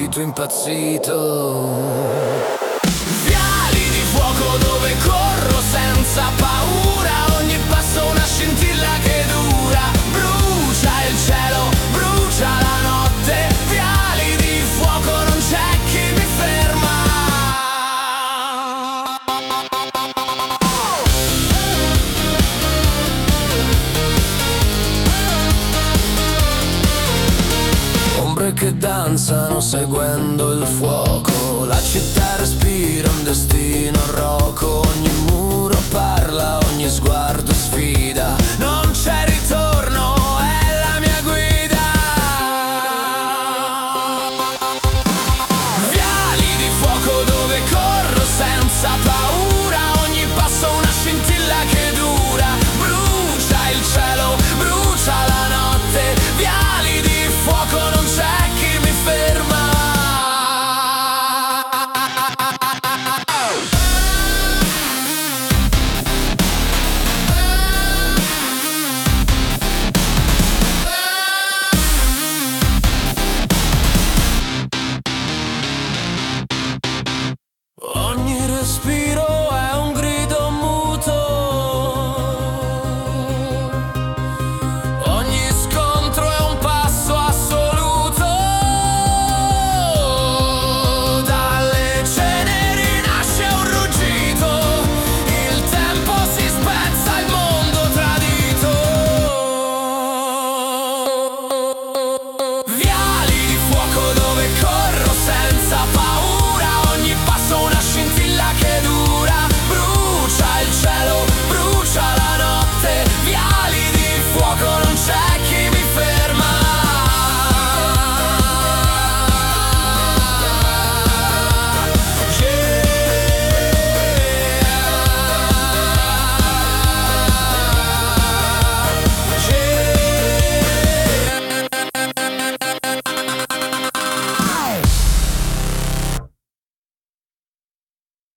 spirito impazzito. Viali di fuoco dove corro senza paura, ogni passo una scintilla che dura. Brucia il cielo, brucia la notte, viali di fuoco, non c'è chi mi ferma. Ombre che danzano seguendo il fuoco, la città respira un destino roco, ogni muro parla, ogni sguardo sfida.